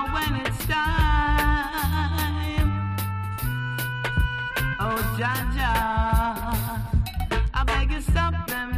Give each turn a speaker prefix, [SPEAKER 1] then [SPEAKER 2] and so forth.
[SPEAKER 1] when it's time. Oh, Jah Jah, I beg you stop them